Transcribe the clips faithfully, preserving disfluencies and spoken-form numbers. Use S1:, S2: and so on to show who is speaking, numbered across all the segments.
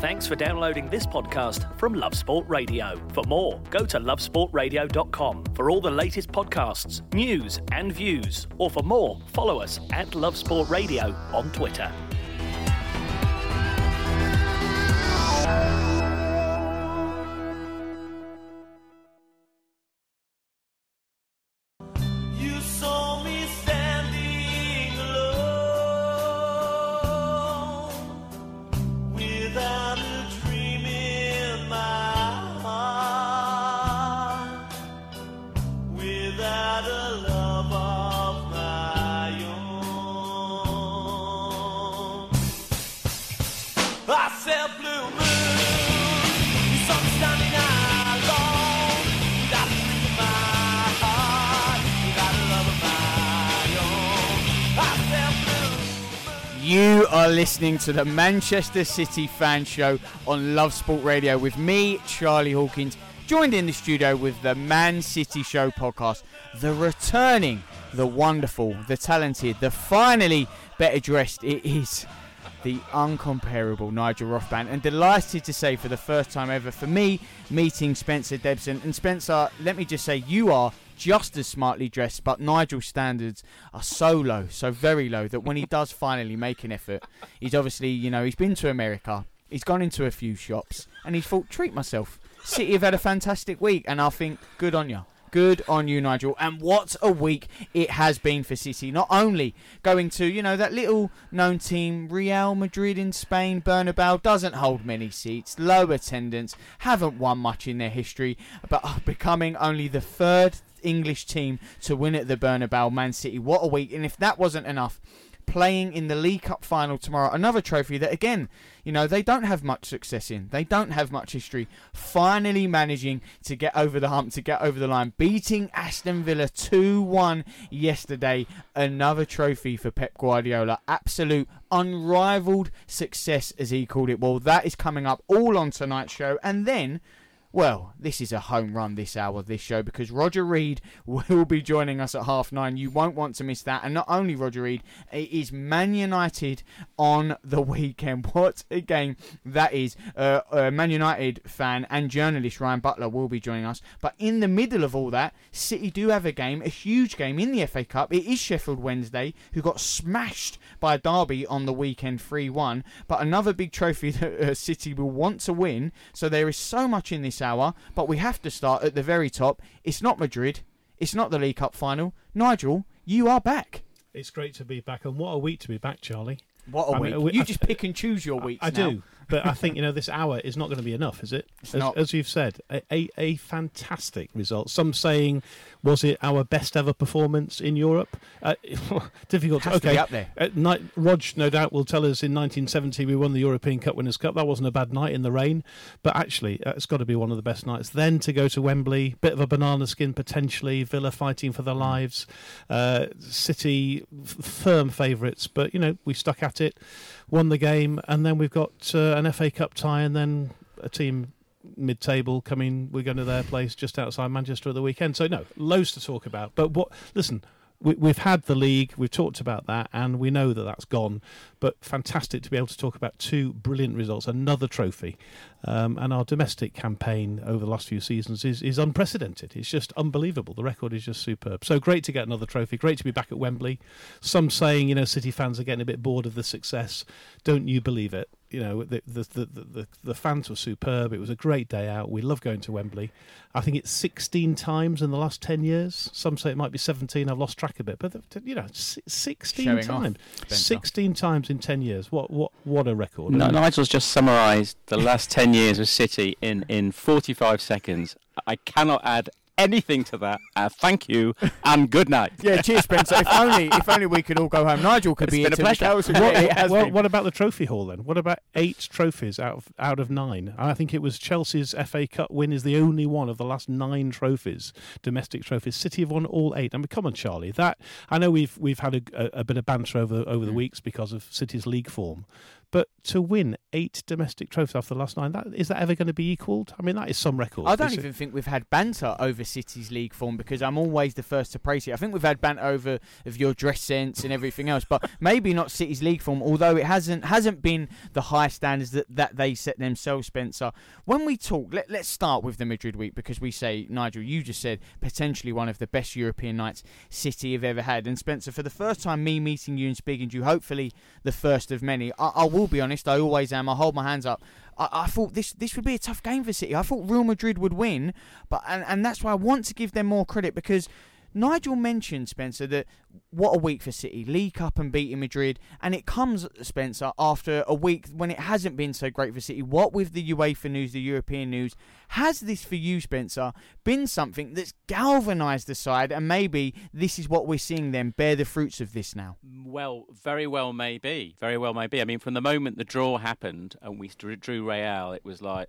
S1: Thanks for downloading this podcast from Love Sport Radio. For more, go to love sport radio dot com for all the latest podcasts, news and views. Or for more, follow us at Love Sport Radio on Twitter.
S2: You saw me standing alone without a dream in my heart, without a love of my own. I said, blue moon, you saw me standing alone without a dream in my heart, without a love of my own. I said, blue moon.
S3: You are listening to the Manchester City Fan Show on Love Sport Radio with me, Charlie Hawkins, joined in the studio with the Man City Show podcast, the returning, the wonderful, the talented, the finally better dressed. It is the uncomparable Nigel Rothband, and delighted to say for the first time ever for me, meeting Spencer Debson. And Spencer, let me just say, you are just as smartly dressed, but Nigel's standards are so low, so very low, that when he does finally make an effort, he's obviously, you know, he's been to America, he's gone into a few shops, and he's thought, treat myself. City have had a fantastic week, and I think, good on you. Good on you, Nigel. And what a week it has been for City. Not only going to, you know, that little known team, Real Madrid in Spain, Bernabeu, doesn't hold many seats, low attendance, haven't won much in their history, but are becoming only the third English team to win at the Bernabeu. Man City, what a week. And if that wasn't enough, playing in the League Cup final tomorrow, another trophy that, again, you know, they don't have much success in, they don't have much history, finally managing to get over the hump, to get over the line, beating Aston Villa two one yesterday. Another trophy for Pep Guardiola, absolute unrivaled success, as he called it. Well, that is coming up all on tonight's show. And then, well, this is a home run this hour, this show, because Roger Reid will be joining us at half nine. You won't want to miss that. And not only Roger Reid, it is Man United on the weekend. What a game that is. Uh, uh, Man United fan and journalist Ryan Butler will be joining us. But in the middle of all that, City do have a game, a huge game in the F A Cup. It is Sheffield Wednesday, who got smashed by Derby on the weekend three one. But another big trophy that uh, City will want to win. So there is so much in this hour, but we have to start at the very top. It's not Madrid, it's not the League Cup final. Nigel, you are back.
S4: It's great to be back, and what a week to be back, Charlie.
S3: What a
S4: I
S3: week.
S4: mean, we,
S3: you
S4: I,
S3: just pick and choose your weeks
S4: I
S3: now.
S4: do, but I think, you know, this hour is not going to be enough, is it?
S3: It's
S4: as,
S3: not.
S4: as you've said, a, a, a fantastic result. Some saying, was it our best ever performance in Europe? Uh, difficult
S3: Has
S4: to,
S3: to
S4: okay.
S3: be up there.
S4: Uh, night, Rog, no doubt, will tell us in nineteen seventy we won the European Cup Winners' Cup. That wasn't a bad night in the rain, but actually, uh, it's got to be one of the best nights. Then to go to Wembley, bit of a banana skin potentially, Villa fighting for their lives, uh, City f- firm favourites, but, you know, we stuck at it, won the game, and then we've got uh, an F A Cup tie, and then a team mid-table coming. We're going to their place just outside Manchester at the weekend. So no, loads to talk about. But what? Listen, we, we've had the league. We've talked about that, and we know that that's gone. But fantastic to be able to talk about two brilliant results, another trophy, um, and our domestic campaign over the last few seasons is, is unprecedented. It's just unbelievable. The record is just superb. So great to get another trophy. Great to be back at Wembley. Some saying, you know, City fans are getting a bit bored of the success. Don't you believe it? You know, the the, the the the fans were superb. It was a great day out. We love going to Wembley. I think it's sixteen times in the last ten years. Some say it might be seventeen. I've lost track a bit, but you know, sixteen
S3: Showing
S4: times.
S3: off,
S4: sixteen times in ten years. What what what a record!
S5: No, Nigel's just summarised the last ten years of City in in forty-five seconds. I cannot add anything to that. Uh, thank you and good night.
S3: Yeah, cheers, Spencer. If only, if only we could all go home. Nigel could
S5: It's
S3: be
S5: been
S3: into
S5: a
S3: the
S5: pleasure.
S3: cows.
S4: What,
S3: It has
S4: well,
S3: been.
S4: what about the trophy haul then? What about eight trophies out of out of nine? I think it was Chelsea's F A Cup win is the only one of the last nine trophies, domestic trophies. City have won all eight. I mean, come on, Charlie. That I know we've we've had a, a, a bit of banter over over the
S3: Mm.
S4: weeks because of City's league form, But to win eight domestic trophies after the last nine, that, is that ever going to be equalled? I mean, that is some record.
S3: I don't even think we've had banter over City's league form, because I'm always the first to praise it. I think we've had banter over of your dress sense and everything else, but maybe not City's league form, although it hasn't hasn't been the high standards that, that they set themselves, Spencer. When we talk, let, let's start with the Madrid week, because we say, Nigel, you just said potentially one of the best European nights City have ever had. And Spencer, for the first time me meeting you and speaking to you, hopefully the first of many, I, I will be honest, I always am, I hold my hands up. I, I thought this this would be a tough game for City. I thought Real Madrid would win, but and, and that's why I want to give them more credit, because Nigel mentioned, Spencer, that what a week for City. League Cup and beating Madrid. And it comes, Spencer, after a week when it hasn't been so great for City. What with the UEFA news, the European news, has this for you, Spencer, been something that's galvanised the side, and maybe this is what we're seeing them bear the fruits of this now?
S5: Well, very well may be. Very well may be. I mean, from the moment the draw happened and we drew Real, it was like,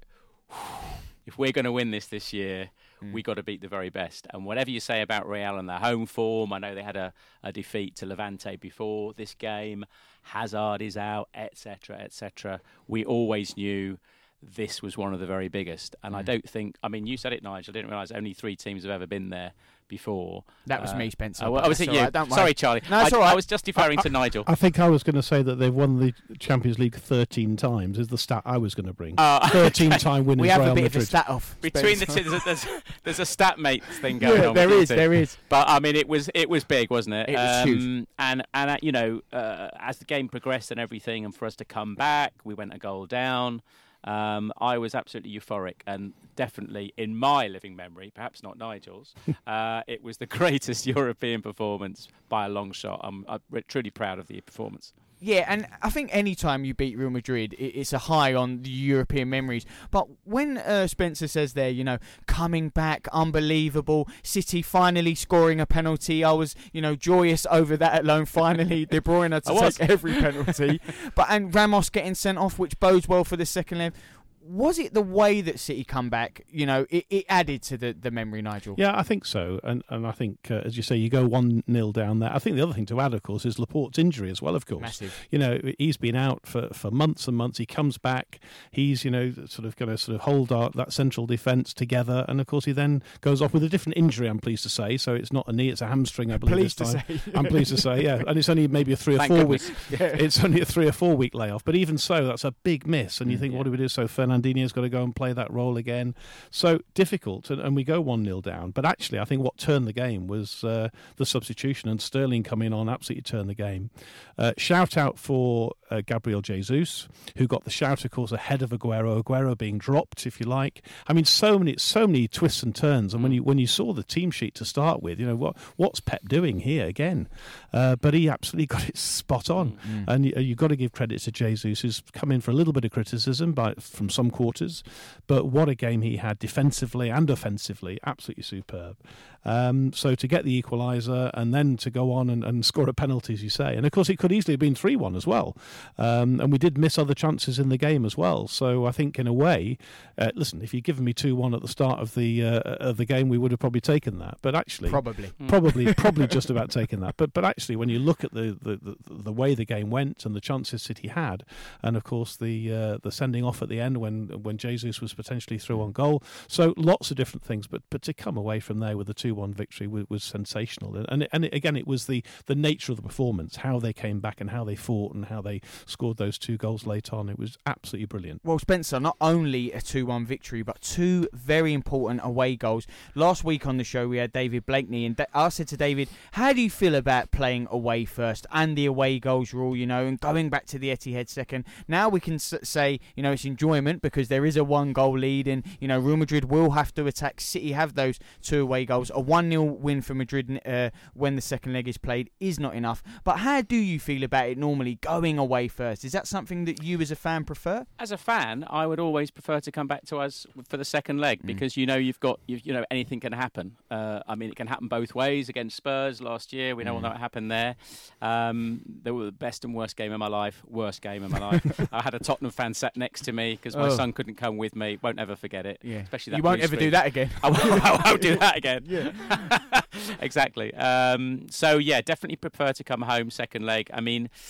S5: if we're going to win this this year, mm. we got to beat the very best. And whatever you say about Real and their home form, I know they had a, a defeat to Levante before this game. Hazard is out, et cetera, et cetera. We always knew this was one of the very biggest. And mm. I don't think, I mean, you said it, Nigel, I didn't realise only three teams have ever been there before.
S3: That was
S5: uh,
S3: me, Spencer.
S5: Oh, well, was it you?
S3: Right,
S5: Sorry, Charlie.
S3: No, it's
S5: I,
S3: all right.
S5: I was just deferring
S4: I,
S5: to Nigel.
S4: I think I was going to say that they've won the Champions League thirteen times, is the stat I was going to bring.
S5: Uh,
S4: thirteen-time winners,
S3: we have
S4: Real
S3: a bit
S4: Madrid.
S3: of a stat off.
S5: Between the two, there's a, there's, there's a stat mates thing going
S3: yeah,
S5: on.
S3: There is,
S5: two.
S3: there is.
S5: But I mean, it was it was big, wasn't it?
S3: It was
S5: um,
S3: huge.
S5: And and uh, you know, uh, as the game progressed and everything, and for us to come back, we went a goal down. Um, I was absolutely euphoric, and definitely in my living memory, perhaps not Nigel's, uh, it was the greatest European performance by a long shot. I'm, I'm truly proud of the performance.
S3: Yeah, and I think any time you beat Real Madrid, it's a high on the European memories. But when uh, Spencer says there, you know, coming back, unbelievable, City finally scoring a penalty, I was, you know, joyous over that alone. Finally, De Bruyne had to take every penalty. But and Ramos getting sent off, which bodes well for the second leg. Was it the way that City come back, you know, it, it added to the, the memory, Nigel?
S4: Yeah, I think so. And and I think, uh, as you say, you go one nil down there. I think the other thing to add, of course, is Laporte's injury as well, of course.
S3: Massive.
S4: You know, he's been out for, for months and months. He comes back. He's, you know, sort of going to sort of hold our, that central defence together. And, of course, he then goes off with a different injury, I'm pleased to say. So it's not a knee, it's a hamstring, I believe,
S3: pleased
S4: this time.
S3: To say.
S4: I'm pleased to say, yeah. And it's only maybe a three or
S5: Thank
S4: four
S5: goodness.
S4: week.
S3: Yeah.
S4: It's only a three or four week layoff. But even so, that's a big miss. And you think,
S3: yeah.
S4: what do we do? So Fernandinho's got to go and play that role again. So difficult, and, and we go one nil down. But actually, I think what turned the game was uh, the substitution, and Sterling coming on absolutely turned the game. Uh, shout out for uh, Gabriel Jesus, who got the shout, of course, ahead of Aguero. Aguero being dropped, if you like. I mean, so many, so many twists and turns. And when you when you saw the team sheet to start with, you know what what's Pep doing here again? Uh, but he absolutely got it spot on,
S3: mm-hmm.
S4: and you, you've got to give credit to Jesus, who's come in for a little bit of criticism by from some quarters, but what a game he had defensively and offensively, absolutely superb. Um, so to get the equaliser and then to go on and, and score a penalty, as you say, and of course it could easily have been three one as well. Um, and we did miss other chances in the game as well. So I think in a way, uh, listen, if you'd given me two one at the start of the uh, of the game, we would have probably taken that. But actually,
S3: probably,
S4: probably, probably just about taken that. But but actually, when you look at the the, the, the way the game went and the chances City had, and of course the uh, the sending off at the end when when Jesus was potentially through on goal, so lots of different things. But but to come away from there with a two one victory was, was sensational. And and, and it, again, it was the the nature of the performance, how they came back and how they fought and how they scored those two goals late on. It was absolutely brilliant.
S3: Well, Spencer, not only a two one victory, but two very important away goals. Last week on the show, we had David Blakeney, and I said to David, how do you feel about playing away first and the away goals rule, you know, and going back to the Etihad second? Now we can say, you know, it's enjoyment because there is a one-goal lead, and, you know, Real Madrid will have to attack. City have those two away goals. A one nil win for Madrid uh, when the second leg is played is not enough. But how do you feel about it normally, going away first? Is that something that you as a fan prefer?
S5: As a fan, I would always prefer to come back to us for the second leg
S3: Mm.
S5: because you know you've got you, you know anything can happen. Uh, I mean, it can happen both ways. Against Spurs last year, we know
S3: Mm.
S5: what happened there. Um, they were the best and worst game of my life. Worst game of my life. I had a Tottenham fan sat next to me because my
S3: Oh.
S5: son couldn't come with me. Won't ever forget it.
S3: Yeah.
S5: Especially that
S3: You won't
S5: blue
S3: ever
S5: screen.
S3: do that again.
S5: I won't, I won't do that again.
S3: Yeah.
S5: Exactly. Um, so yeah, definitely prefer to come home second leg. I mean,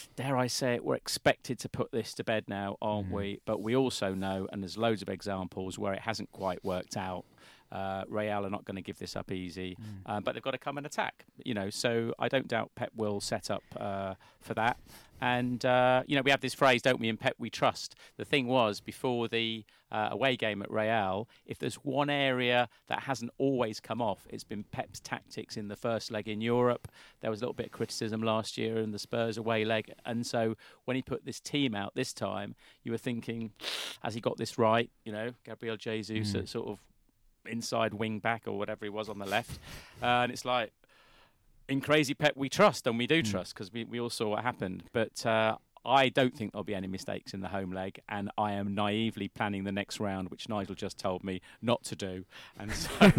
S5: dare I say it, we're expected to put this to bed now, aren't mm-hmm. we? But we also know, and there's loads of examples where it hasn't quite worked out. Uh, Real are not going to give this up easy, mm. uh, but they've got to come and attack. You know, so I don't doubt Pep will set up uh, for that. And uh, you know, we have this phrase, don't we? In Pep, we trust. The thing was, before the uh, away game at Real, if there's one area that hasn't always come off, it's been Pep's tactics in the first leg in Europe. There was a little bit of criticism last year in the Spurs away leg, and so when he put this team out this time, you were thinking, has he got this right? You know, Gabriel Jesus mm. at sort of inside wing back or whatever he was on the left, uh, and it's like, in crazy Pep we trust, and we do mm. trust, because we, we all saw what happened. But uh, I don't think there'll be any mistakes in the home leg, and I am naively planning the next round, which Nigel just told me not to do. And so,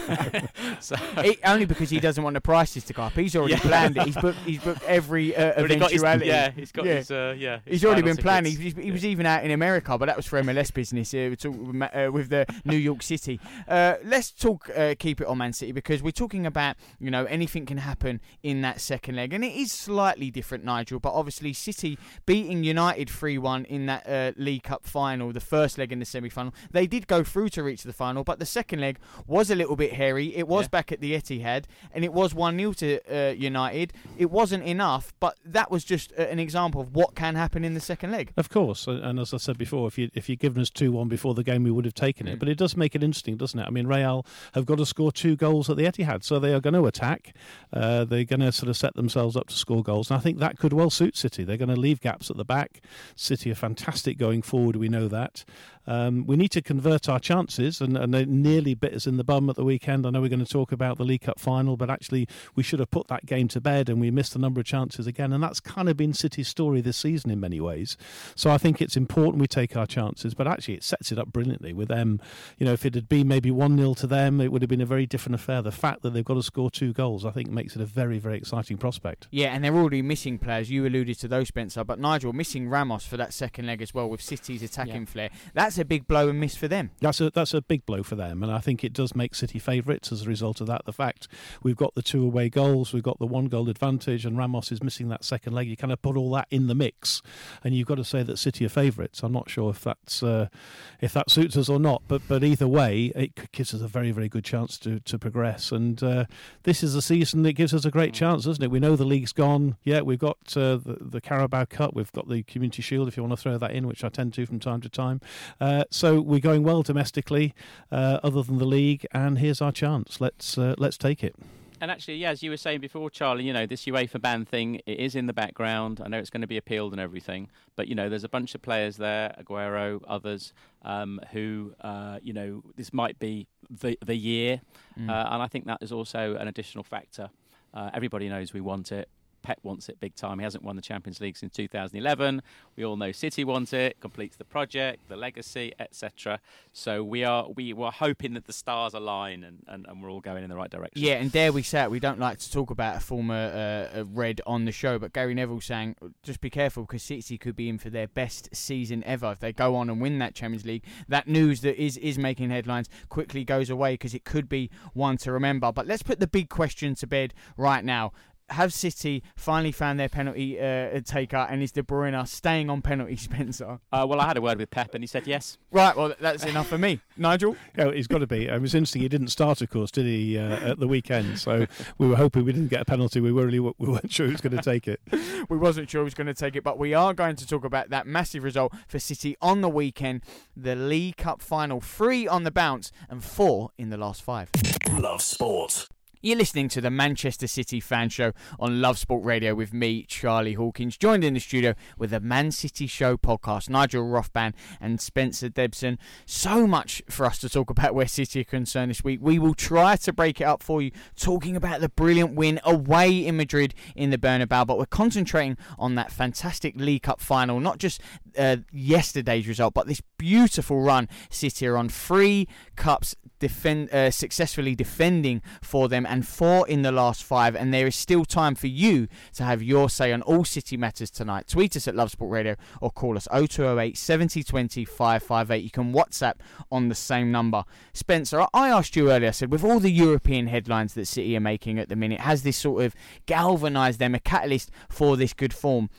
S5: so
S3: it, only because he doesn't want the prices to go up. He's already yeah. planned it. He's booked. He's booked every uh, eventuality.
S5: He got his, yeah, he's got yeah. his. Uh, yeah, his
S3: he's already been
S5: tickets.
S3: planning. He, he was even out in America, but that was for M L S business uh, uh, with the New York City. Uh, let's talk. Uh, keep it on Man City, because we're talking about, you know, anything can happen in that second leg, and it is slightly different, Nigel. But obviously, City beating United three one in that uh, League Cup final, the first leg in the semi-final. They did go through to reach the final, but the second leg was a little bit hairy. It was yeah. back at the Etihad, and it was one nil to uh, United. It wasn't enough, but that was just uh, an example of what can happen in the second leg.
S4: Of course, and as I said before, if you if you'd given us two one before the game, we would have taken it. Mm. But it does make it interesting, doesn't it? I mean, Real have got to score two goals at the Etihad, so they are going to attack. Uh, they're going to sort of set themselves up to score goals, and I think that could well suit City. They're going to leave gaps at the back. City are fantastic going forward, we know that. Um, we need to convert our chances, and, and they nearly bit us in the bum at the weekend. I know we're going to talk about the League Cup final, but actually we should have put that game to bed, and we missed a number of chances again, and that's kind of been City's story this season in many ways. So I think it's important we take our chances, but actually it sets it up brilliantly with them. You know, if it had been maybe one nil to them, it would have been a very different affair. The fact that they've got to score two goals, I think, makes it a very, very exciting prospect.
S3: Yeah, and they're already missing players. You alluded to those, Spencer, but Nigel, missing Ramos for that second leg as well, with City's attacking yeah. flair. That's a big blow and miss for them.
S4: That's a that's a big blow for them, and I think it does make City favourites as a result of that. The fact we've got the two away goals, we've got the one goal advantage, and Ramos is missing that second leg. You kind of put all that in the mix, and you've got to say that City are favourites. I'm not sure if that's uh, if that suits us or not, but but either way, it gives us a very very good chance to to progress. And uh, this is a season that gives us a great chance, doesn't it? We know the league's gone. Yeah, we've got uh, the the Carabao Cup, we've got the Community Shield, if you want to throw that in, which I tend to from time to time. Uh, so we're going well domestically, uh, other than the league, and here's our chance. Let's uh, let's take it.
S5: And actually, yeah, as you were saying before, Charlie, you know, this UEFA ban thing, it is in the background. I know it's going to be appealed and everything, but, you know, there's a bunch of players there, Aguero, others, um, who, uh, you know, this might be the the year. Mm. Uh, and I think that is also an additional factor. Uh, everybody knows we want it. Pep wants it big time. He hasn't won the Champions League since two thousand eleven. We all know City want it, completes the project, the legacy, et cetera. So we are we were hoping that the stars align and, and, and we're all going in the right direction.
S3: Yeah, and dare we say it, we don't like to talk about a former uh, Red on the show, but Gary Neville saying, just be careful, because City could be in for their best season ever if they go on and win that Champions League. That news that is, is making headlines quickly goes away, because it could be one to remember. But let's put the big question to bed right now. Have City finally found their penalty uh, taker, and is De Bruyne staying on penalty, Spencer?
S5: Uh, well, I had a word with Pep, and he said yes.
S3: Right, well, that's enough for me. Nigel?
S4: Yeah, he's got to be. It was interesting. He didn't start, of course, did he, uh, at the weekend? So we were hoping we didn't get a penalty. We were really we weren't sure who was going to take it.
S3: We wasn't sure who was going to take it, but we are going to talk about that massive result for City on the weekend. The League Cup final, three on the bounce and four in the last five.
S1: Love Sport.
S3: You're listening to the Manchester City Fan Show on Love Sport Radio with me, Charlie Hawkins, joined in the studio with the Man City Show podcast, Nigel Rothban and Spencer Debson. So much for us to talk about where City are concerned this week. We will try to break it up for you, talking about the brilliant win away in Madrid in the Bernabeu, but we're concentrating on that fantastic League Cup final, not just uh, yesterday's result, but this beautiful run City are on. Three cups defend, uh, successfully defending for them, and four in the last five, and there is still time for you to have your say on all City matters tonight. Tweet us at Love Sport Radio or call us oh two oh eight, seven oh two oh, five five eight. You can WhatsApp on the same number. Spencer, I asked you earlier, I said, with all the European headlines that City are making at the minute, has this sort of galvanised them, a catalyst for this good form?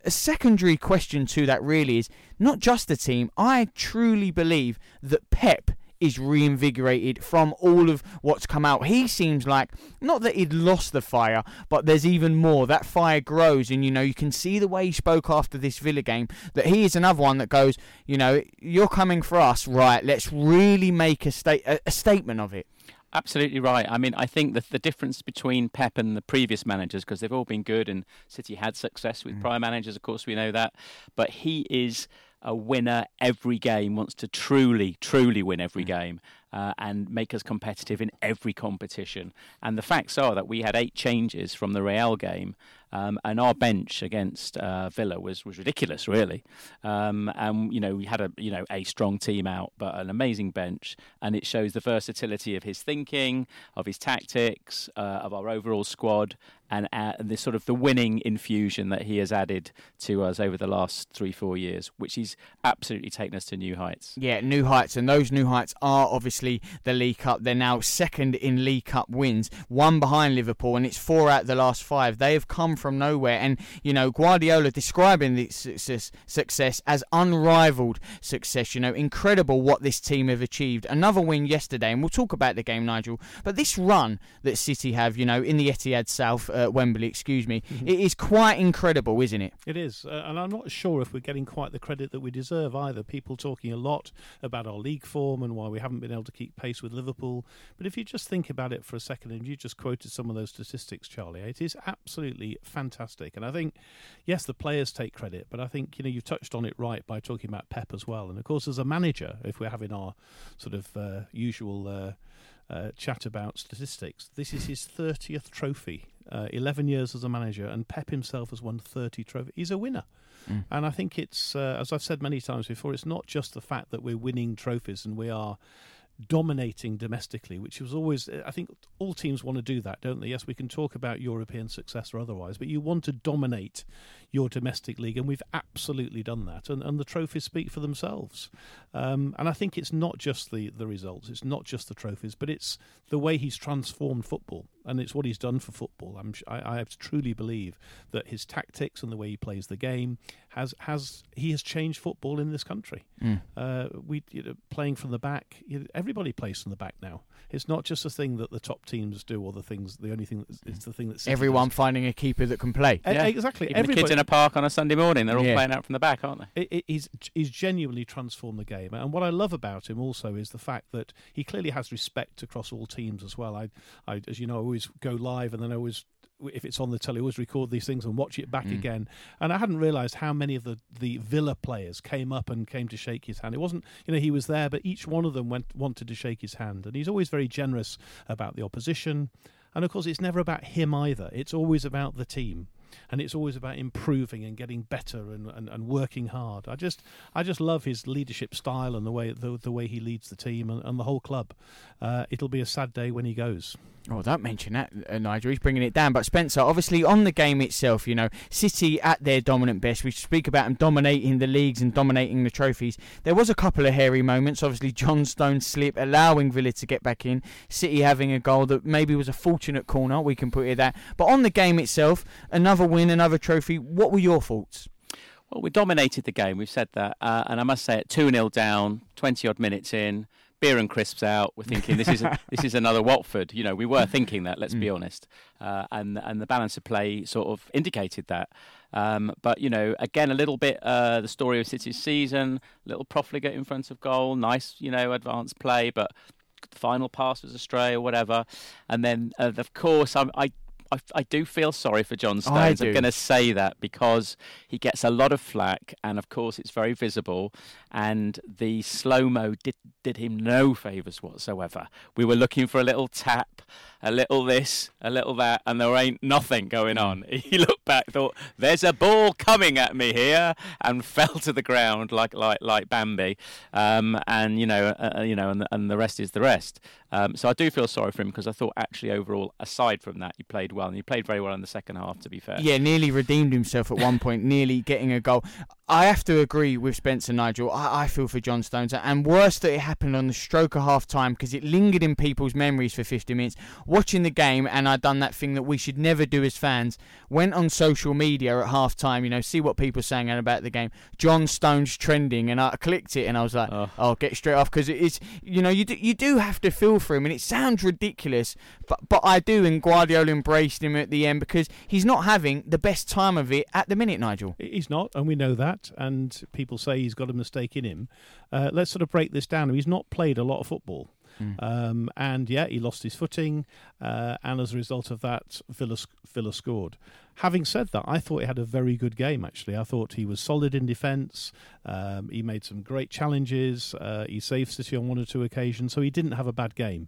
S3: a secondary question to that really is not just the team. I truly believe that Pep is reinvigorated from all of what's come out. He seems like, not that he'd lost the fire, but there's even more. That fire grows, and you know, you can see the way he spoke after this Villa game, that he is another one that goes, you know, you're coming for us, right, let's really make a, sta- a, a statement of it.
S5: Absolutely right. I mean, I think that the difference between Pep and the previous managers, because they've all been good and City had success with mm. prior managers, of course we know that, but he is a winner every game, wants to truly, truly win every mm. game uh, and make us competitive in every competition. And the facts are that we had eight changes from the Real game, um, and our bench against uh, Villa was, was ridiculous, really. Um, and, you know, we had a, you know, a strong team out, but an amazing bench. And it shows the versatility of his thinking, of his tactics, uh, of our overall squad, and uh, the sort of the winning infusion that he has added to us over the last three, four years, which he's absolutely taken us to new heights.
S3: Yeah, new heights, and those new heights are obviously the League Cup. They're now second in League Cup wins, one behind Liverpool, and it's four out of the last five. They have come from nowhere, and you know, Guardiola describing this success, success as unrivaled success. You know, incredible what this team have achieved. Another win yesterday, and we'll talk about the game, Nigel, but this run that City have, you know, in the Etihad South, uh, Wembley, excuse me, mm-hmm. it is quite incredible, isn't it?
S4: It is, uh, and I'm not sure if we're getting quite the credit that we deserve either. People talking a lot about our league form and why we haven't been able to keep pace with Liverpool, but if you just think about it for a second, and you just quoted some of those statistics, Charlie, it is absolutely fantastic. And I think, yes, the players take credit, but I think, you know, you've touched on it right by talking about Pep as well. And of course, as a manager, if we're having our sort of uh, usual uh, uh, chat about statistics, this is his thirtieth trophy. Uh, eleven years as a manager, and Pep himself has won thirty trophies. He's a winner. Mm. And I think it's, uh, as I've said many times before, it's not just the fact that we're winning trophies and we are dominating domestically, which was always, I think all teams want to do that, don't they? Yes, we can talk about European success or otherwise, but you want to dominate your domestic league, and we've absolutely done that, and, and the trophies speak for themselves. Um, and I think it's not just the, the results, it's not just the trophies, but it's the way he's transformed football, and it's what he's done for football. I'm, I, I truly believe that his tactics and the way he plays the game has has he has changed football in this country. Mm. Uh, we you know, playing from the back. You know, everybody plays from the back now. It's not just a thing that the top teams do, or the things. The only thing that it's the thing that City
S3: everyone
S4: does.
S3: Finding a keeper that can play.
S4: Yeah. E- exactly.
S5: Even the kids in a park on a Sunday morning, they're all
S3: yeah.
S5: playing out from the back, aren't they?
S4: It, it, he's he's genuinely transformed the game, and what I love about him also is the fact that he clearly has respect across all teams as well. I, I as you know, I always go live, and then I always, if it's on the telly, I always record these things and watch it back mm. again. And I hadn't realised how many of the, the Villa players came up and came to shake his hand. It wasn't, you know, he was there, but each one of them went wanted to shake his hand. And he's always very generous about the opposition. And of course, it's never about him either. It's always about the team. And it's always about improving and getting better and, and, and working hard. I just I just love his leadership style and the way the, the way he leads the team and, and the whole club. Uh, it'll be a sad day when he goes.
S3: Oh, don't mention that, uh, Nigel. He's bringing it down. But Spencer, obviously on the game itself, you know, City at their dominant best. We speak about them dominating the leagues and dominating the trophies. There was a couple of hairy moments. Obviously, John Stone's slip, allowing Villa to get back in. City having a goal that maybe was a fortunate corner. We can put it that. But on the game itself, another win, another trophy. What were your thoughts?
S5: Well, we dominated the game. We've said that. Uh, and I must say it, two nil down, twenty-odd minutes in. Beer and crisps out. We're thinking this is a, this is another Watford. You know, we were thinking that. Let's mm. be honest. Uh, and and the balance of play sort of indicated that. Um, but you know, again, a little bit uh, the story of City's season. Little profligate in front of goal. Nice, you know, advanced play, but the final pass was astray or whatever. And then, uh, of course, I. I I, I do feel sorry for John Stones. I'm going to say that because he gets a lot of flack, and of course it's very visible. And the slow-mo did did him no favours whatsoever. We were looking for a little tap, a little this, a little that, and there ain't nothing going on. He looked back, thought, "There's a ball coming at me here," and fell to the ground like like like Bambi. Um, and you know, uh, you know, and the, and the rest is the rest. Um, so I do feel sorry for him because I thought actually overall, aside from that, he played well, and he played very well in the second half, to be fair.
S3: Yeah, nearly redeemed himself at one point, nearly getting a goal. I have to agree with Spencer, Nigel. I, I feel for John Stones, and worse that it happened on the stroke of half time, because it lingered in people's memories for fifty minutes. Watching the game, and I'd done that thing that we should never do as fans, went on social media at half time, you know, see what people are saying about the game. John Stones trending, and I clicked it, and I was like, oh, oh get straight off, because it's, you know, you do, you do have to feel for him, and it sounds ridiculous, but, but I do, and Guardiola embraced him at the end, because he's not having the best time of it at the minute, Nigel.
S4: He's not, and we know that. And people say he's got a mistake in him. Uh, let's sort of break this down. He's not played a lot of football. Mm. Um, and yeah, he lost his footing, uh, and as a result of that, Villa, Villa scored. Having said that, I thought he had a very good game, actually. I thought he was solid in defence. Um, he made some great challenges. Uh, he saved City on one or two occasions, so he didn't have a bad game.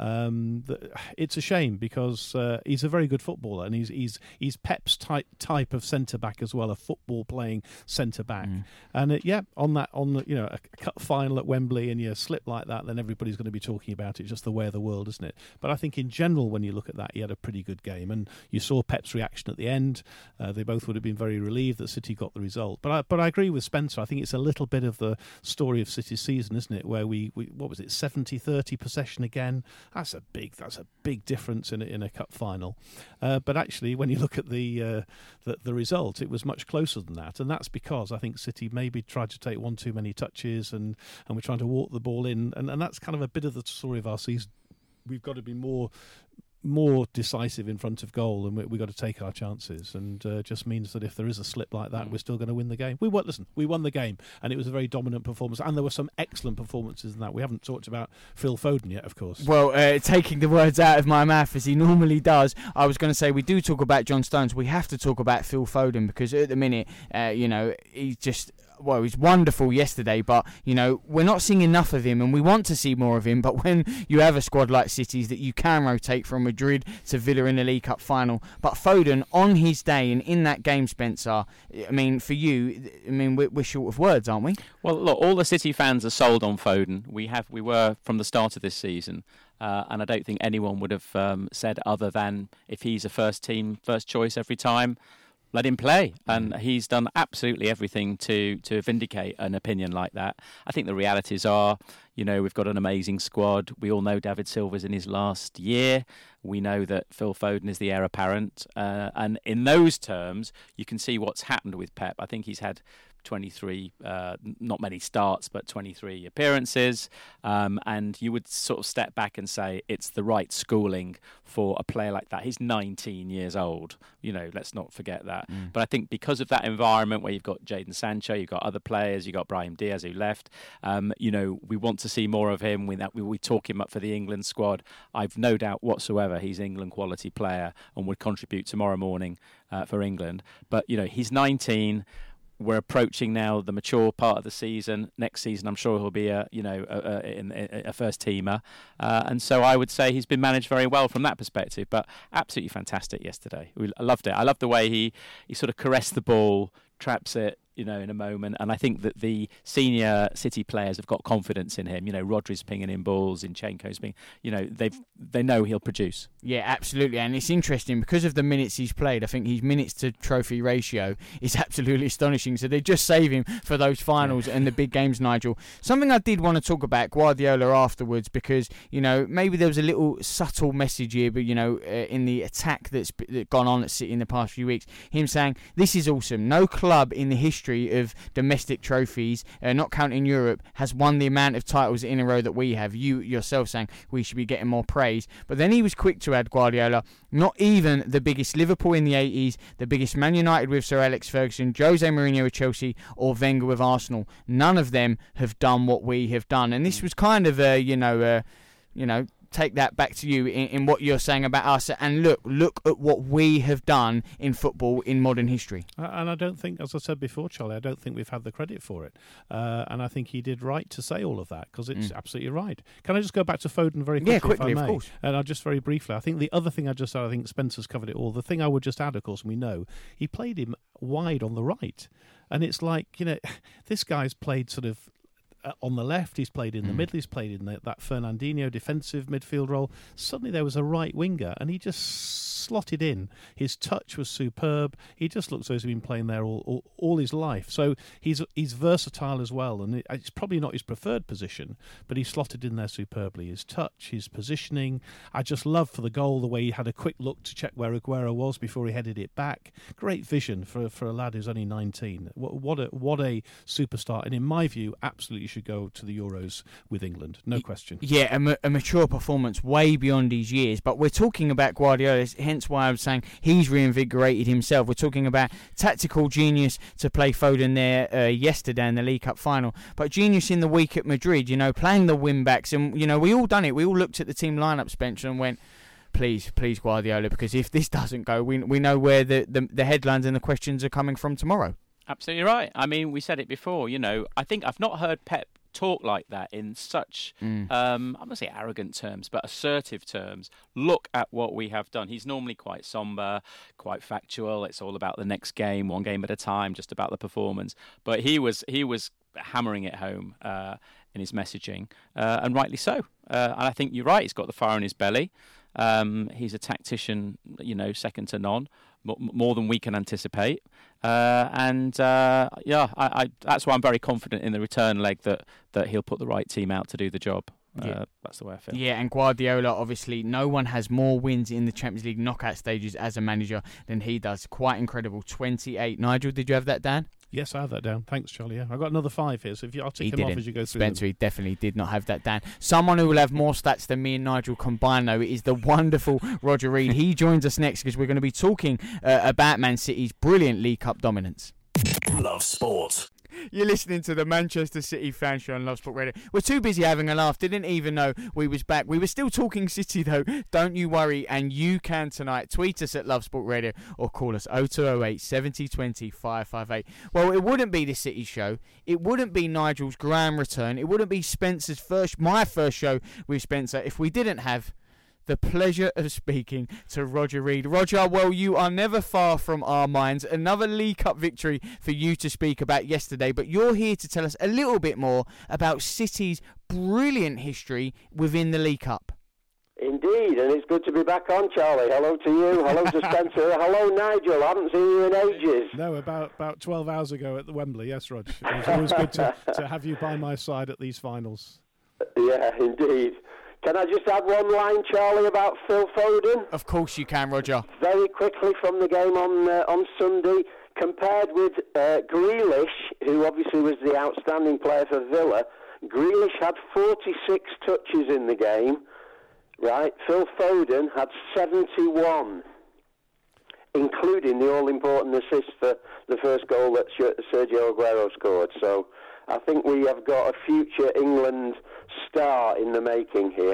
S4: Um, the, it's a shame, because uh, he's a very good footballer, and he's he's he's Pep's type type of centre back as well, a football playing centre back. Mm. And uh, yeah, on that on the, you know, a cup final at Wembley, and you slip like that, then everybody's going to be talking about it. It's just the way of the world, isn't it? But I think in general, when you look at that, he had a pretty good game, and you saw Pep's reaction at the end. Uh, they both would have been very relieved that City got the result. But I, but I agree with Spencer. I think it's a little bit of the story of City's season, isn't it? Where we, we what was it, seventy thirty possession again? That's a big that's a big difference in a, in a cup final. Uh, but actually, when you look at the, uh, the the result, it was much closer than that, and that's because I think City maybe tried to take one too many touches, and, and we're trying to walk the ball in, and, and that's kind of a bit of the story of our season. We've got to be more. more decisive in front of goal, and we, we've got to take our chances, and uh, just means that if there is a slip like that, we're still going to win the game. We won, listen, we won the game, and it was a very dominant performance, and there were some excellent performances in that. We haven't talked about Phil Foden yet, of course.
S3: Well, uh, taking the words out of my mouth as he normally does, I was going to say we do talk about John Stones, we have to talk about Phil Foden, because at the minute, uh, you know, he's just... well, he was wonderful yesterday, but, you know, we're not seeing enough of him, and we want to see more of him. But when you have a squad like City's that you can rotate from Madrid to Villa in the League Cup final, but Foden, on his day and in that game, Spencer, I mean, for you, I mean, we're, we're short of words, aren't we?
S5: Well, look, all the City fans are sold on Foden. We have, we were from the start of this season. Uh, and I don't think anyone would have um, said other than if he's a first team, first choice every time, let him play. And he's done absolutely everything to to vindicate an opinion like that. I think the realities are, you know, we've got an amazing squad. We all know David Silva's in his last year. We know that Phil Foden is the heir apparent. Uh, and in those terms, you can see what's happened with Pep. I think he's had twenty-three, uh, not many starts, but twenty-three appearances. Um, and you would sort of step back and say it's the right schooling for a player like that. He's nineteen years old. You know, let's not forget that. Mm. But I think because of that environment where you've got Jadon Sancho, you've got other players, you've got Brahim Diaz who left, um, you know, we want to see more of him. We, we, we talk him up for the England squad. I've no doubt whatsoever he's an England quality player and would contribute tomorrow morning uh, for England. But, you know, he's nineteen. We're approaching now the mature part of the season. Next season, I'm sure he'll be a you know a, a, a first teamer, uh, and so I would say he's been managed very well from that perspective. But absolutely fantastic yesterday. We, I loved it. I loved the way he he sort of caressed the ball, traps it, you know, in a moment. And I think that the senior City players have got confidence in him. You know, Rodri's pinging in balls, Zinchenko's pinging. You know, they've they know he'll produce.
S3: Yeah, absolutely. And it's interesting because of the minutes he's played. I think his minutes to trophy ratio is absolutely astonishing. So they just save him for those finals and the big games, Nigel. Something I did want to talk about Guardiola afterwards, because, you know, maybe there was a little subtle message here, but, you know, uh, in the attack that's gone on at City in the past few weeks, him saying, this is awesome. No club in the history of domestic trophies, uh, not counting Europe, has won the amount of titles in a row that we have. You yourself saying we should be getting more praise. But then he was quick to add, Guardiola, not even the biggest Liverpool in the eighties, the biggest Man United with Sir Alex Ferguson, Jose Mourinho with Chelsea, or Wenger with Arsenal. None of them have done what we have done. And this was kind of a, you know, uh, you know, take that back to you in, in what you're saying about us, and look look at what we have done in football in modern history.
S4: And I don't think, as I said before, Charlie, I don't think we've had the credit for it. Uh, and I think he did right to say all of that, because it's mm. absolutely right. Can I just go back to Foden very quickly?
S3: Yeah, quickly,
S4: if I may?
S3: Of course. And
S4: I'll just very briefly, I think the other thing I just said, I think Spencer's covered it all. The thing I would just add, of course, we know, he played him wide on the right. And it's like, you know, this guy's played sort of uh, on the left, he's played in the mm. middle, he's played in the, that Fernandinho defensive midfield role. Suddenly there was a right winger, and he just slotted in. His touch was superb. He just looks as though he's been playing there all, all, all his life. So he's he's versatile as well, and it's probably not his preferred position, but he slotted in there superbly. His touch, his positioning. I just love for the goal the way he had a quick look to check where Aguero was before he headed it back. Great vision for for a lad who's only nineteen. What, what a what a superstar, and in my view, absolutely should go to the Euros with England, no question.
S3: Yeah, a, ma- a mature performance way beyond his years. But we're talking about Guardiola, hence why I was saying he's reinvigorated himself. We're talking about tactical genius to play Foden there uh, yesterday in the League Cup final, but genius in the week at Madrid, you know, playing the wing-backs. And, you know, we all done it. We all looked at the team lineup, Spencer, and went, please, please, Guardiola, because if this doesn't go, we we know where the, the, the headlines and the questions are coming from tomorrow.
S5: Absolutely right. I mean, we said it before, you know, I think I've not heard Pep talk like that in such, mm. um, I'm going to say arrogant terms, but assertive terms. Look at what we have done. He's normally quite somber, quite factual. It's all about the next game, one game at a time, just about the performance. But he was he was hammering it home uh, in his messaging, uh, and rightly so. Uh, and I think you're right. He's got the fire in his belly. Um, he's a tactician, you know, second to none, more than we can anticipate. Uh, and uh, yeah, I, I, that's why I'm very confident in the return leg that, that he'll put the right team out to do the job. Uh, yeah. That's the way I feel.
S3: Yeah, and Guardiola, obviously, no one has more wins in the Champions League knockout stages as a manager than he does. Quite incredible. twenty-eight. Nigel, did you have that, Dan?
S4: Yes, I have that down. Thanks, Charlie. Yeah. I've got another five here, so if you, I'll tick
S3: he
S4: them
S3: didn't.
S4: off as you go through
S3: Spencer,
S4: them.
S3: he definitely did not have that down. Someone who will have more stats than me and Nigel combined, though, is the wonderful Roger Reid. He joins us next because we're going to be talking uh, about Man City's brilliant League Cup dominance.
S1: Love Sport.
S3: You're listening to the Manchester City Fan Show on Love Sport Radio. We're too busy having a laugh. Didn't even know we was back. We were still talking City, though. Don't you worry. And you can tonight. Tweet us at Love Sport Radio or call us oh two oh eight, seven oh two oh, five five eight. Well, it wouldn't be the City show. It wouldn't be Nigel's grand return. It wouldn't be Spencer's first, my first show with Spencer if we didn't have the pleasure of speaking to Roger Reid. Roger, well, you are never far from our minds. Another League Cup victory for you to speak about yesterday, but you're here to tell us a little bit more about City's brilliant history within the League Cup.
S6: Indeed, and it's good to be back on, Charlie. Hello to you. Hello to Spencer. Hello, Nigel. I haven't seen you in ages.
S4: No, about about twelve hours ago at the Wembley. Yes, Roger. It was always good to, to have you by my side at these finals.
S6: Yeah, indeed. Can I just add one line, Charlie, about Phil Foden?
S3: Of course you can, Roger.
S6: Very quickly from the game on uh, on Sunday, compared with uh, Grealish, who obviously was the outstanding player for Villa. Grealish had forty-six touches in the game, right? Phil Foden had seventy-one, including the all-important assist for the first goal that Sergio Aguero scored. So I think we have got a future England star in the making here.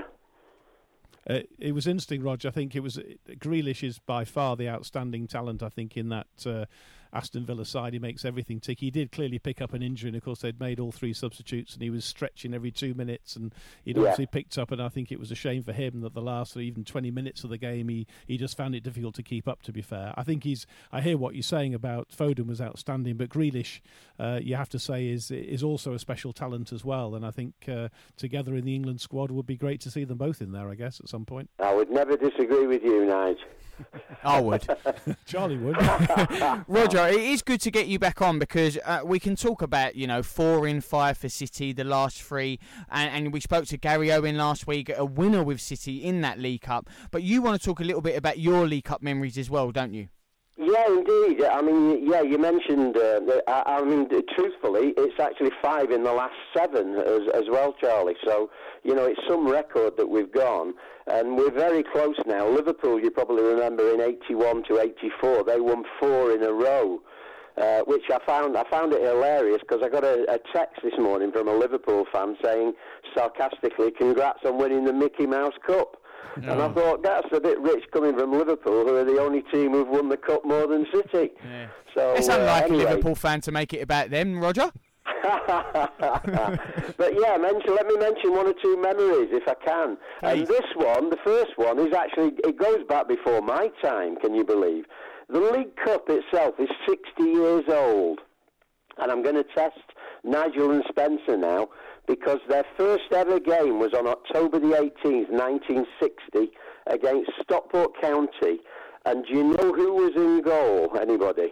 S4: Uh, it was interesting, Roger. I think it was Grealish is by far the outstanding talent. I think in that uh, Aston Villa side, he makes everything tick. He did clearly pick up an injury, and of course they'd made all three substitutes, and he was stretching every two minutes, and he'd yeah. obviously picked up. And I think it was a shame for him that the last even twenty minutes of the game, he he just found it difficult to keep up. To be fair, I think he's. I hear what you're saying about Foden was outstanding, but Grealish, uh, you have to say, is is also a special talent as well. And I think uh, together in the England squad would be great to see them both in there. I guess at some point.
S6: I would never disagree with you, Nige.
S3: I would.
S4: Charlie would.
S3: Roger, it is good to get you back on because uh, we can talk about, you know, four in five for City, the last three, and, and we spoke to Gary Owen last week, a winner with City in that League Cup. But you want to talk a little bit about your League Cup memories as well, don't you?
S6: Yeah, indeed. I mean, yeah, you mentioned, uh, I, I mean, truthfully, it's actually five in the last seven as, as well, Charlie. So, you know, it's some record that we've gone. And we're very close now. Liverpool, you probably remember, in eighty-one to eighty-four, they won four in a row, uh, which I found I found it hilarious because I got a, a text this morning from a Liverpool fan saying, sarcastically, congrats on winning the Mickey Mouse Cup. No. And I thought, that's a bit rich coming from Liverpool, who are the only team who've won the Cup more than City. Yeah. So,
S3: it's unlike
S6: uh, anyway.
S3: a Liverpool fan to make it about them, Roger.
S6: But yeah, mention, let me mention one or two memories if I can. Please. And this one, the first one, is actually, it goes back before my time, can you believe? The League Cup itself is sixty years old. And I'm going to test Nigel and Spencer now, because their first ever game was on October the eighteenth, nineteen sixty, against Stockport County. And do you know who was in goal? Anybody?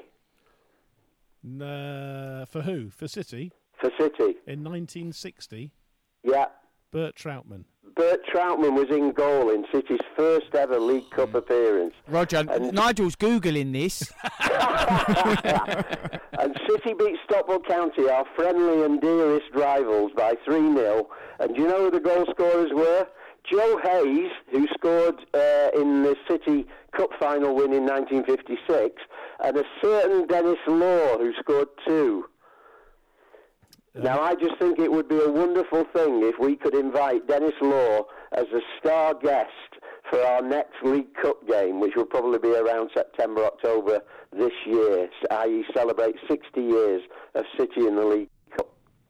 S4: Uh, for who? For City?
S6: For City.
S4: In nineteen sixty?
S6: Yeah.
S4: Bert Troutman.
S6: Bert Troutman was in goal in City's first ever League Cup appearance.
S3: Roger, and Nigel's Googling this.
S6: And City beat Stockport County, our friendly and dearest rivals, by three nil. And do you know who the goal scorers were? Joe Hayes, who scored uh, in the City Cup final win in nineteen fifty-six, and a certain Dennis Law, who scored two. Now, I just think it would be a wonderful thing if we could invite Dennis Law as a star guest for our next League Cup game, which will probably be around September, October this year, that is celebrate sixty years of City in the League Cup.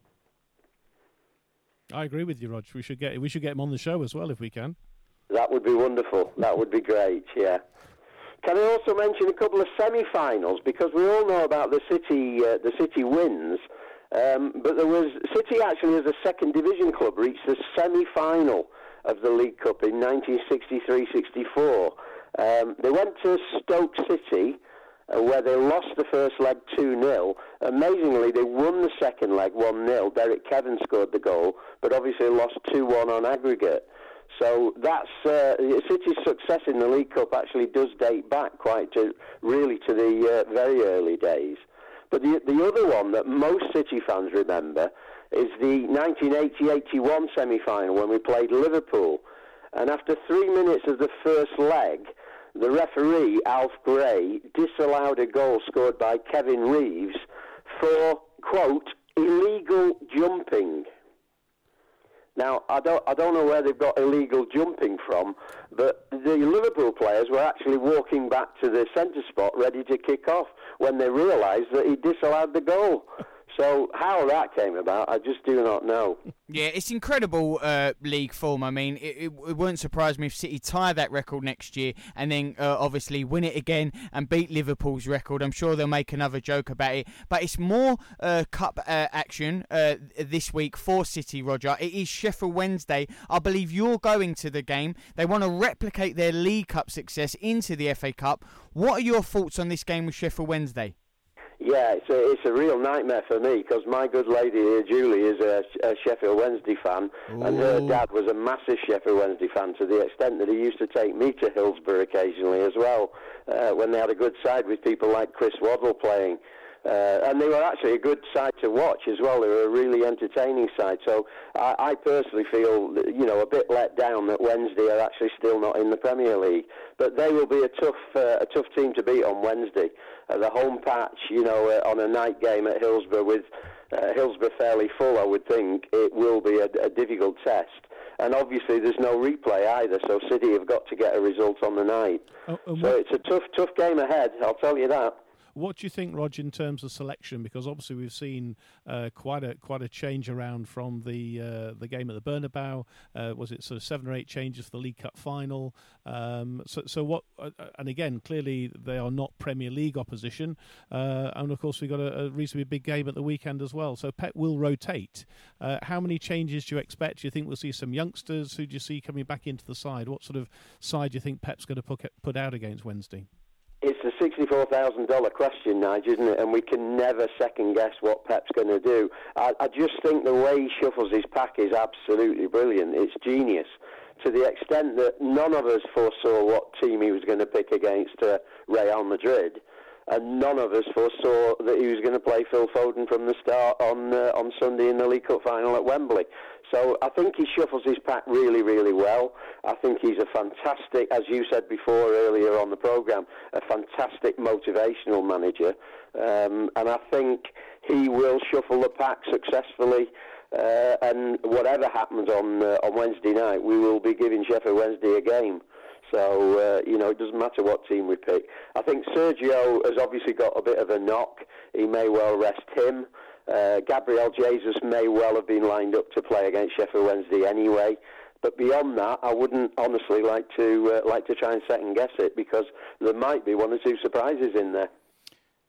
S4: I agree with you, Rog. We should get we should get him on the show as well if we can.
S6: That would be wonderful. That would be great, yeah. Can I also mention a couple of semi-finals, because we all know about the City uh, the City wins. Um, but there was City actually, as a second division club, reached the semi-final of the League Cup in nineteen sixty-three sixty-four. Um, they went to Stoke City, uh, where they lost the first leg two nil. Amazingly, they won the second leg one nil. Derek Kevin scored the goal, but obviously lost two one on aggregate. So that's uh, City's success in the League Cup actually does date back quite to really to the uh, very early days. But the, the other one that most City fans remember is the nineteen eighty eighty-one semi-final when we played Liverpool. And after three minutes of the first leg, the referee, Alf Gray, disallowed a goal scored by Kevin Reeves for, quote, illegal jumping. Now, I don't, I don't know where they've got illegal jumping from, but the Liverpool players were actually walking back to the centre spot ready to kick off when they realised that he disallowed the goal. So how that came about, I just do not know.
S3: Yeah, it's incredible uh, league form. I mean, it, it, it wouldn't surprise me if City tie that record next year and then uh, obviously win it again and beat Liverpool's record. I'm sure they'll make another joke about it. But it's more uh, cup uh, action uh, this week for City, Roger. It is Sheffield Wednesday. I believe you're going to the game. They want to replicate their League Cup success into the F A Cup. What are your thoughts on this game with Sheffield Wednesday?
S6: Yeah, it's a, it's a real nightmare for me because my good lady here, Julie, is a, a Sheffield Wednesday fan. Ooh. And her dad was a massive Sheffield Wednesday fan to the extent that he used to take me to Hillsborough occasionally as well uh, when they had a good side with people like Chris Waddle playing. Uh, and they were actually a good side to watch as well. They were a really entertaining side. So I, I personally feel, you know, a bit let down that Wednesday are actually still not in the Premier League. But they will be a tough, uh, a tough team to beat on Wednesday. Uh, the home patch, you know, uh, on a night game at Hillsborough with uh, Hillsborough fairly full, I would think it will be a, a difficult test. And obviously there's no replay either, so City have got to get a result on the night. Oh, so what... it's a tough, tough game ahead, I'll tell you that.
S4: What do you think, Rog, in terms of selection? Because obviously we've seen uh, quite a quite a change around from the uh, the game at the Bernabeu. Uh, was it sort of seven or eight changes for the League Cup final? Um, so, so what? Uh, and again, clearly they are not Premier League opposition. Uh, and of course, we've got a, a reasonably big game at the weekend as well. So Pep will rotate. Uh, how many changes do you expect? Do you think we'll see some youngsters? Who do you see coming back into the side? What sort of side do you think Pep's going to put put out against Wednesday?
S6: It's the sixty-four thousand dollars question, Nigel, isn't it? And we can never second-guess what Pep's going to do. I, I just think the way he shuffles his pack is absolutely brilliant. It's genius, to the extent that none of us foresaw what team he was going to pick against uh, Real Madrid, and none of us foresaw that he was going to play Phil Foden from the start on uh, on Sunday in the League Cup final at Wembley. So I think he shuffles his pack really, really well. I think he's a fantastic, as you said before earlier on the programme, a fantastic motivational manager. Um, and I think he will shuffle the pack successfully. Uh, and whatever happens on uh, on Wednesday night, we will be giving Sheffield Wednesday a game. So, uh, you know, it doesn't matter what team we pick. I think Sergio has obviously got a bit of a knock. He may well rest him. Uh, Gabriel Jesus may well have been lined up to play against Sheffield Wednesday anyway. But beyond that, I wouldn't honestly like to uh, like to try and second guess it, because there might be one or two surprises in there.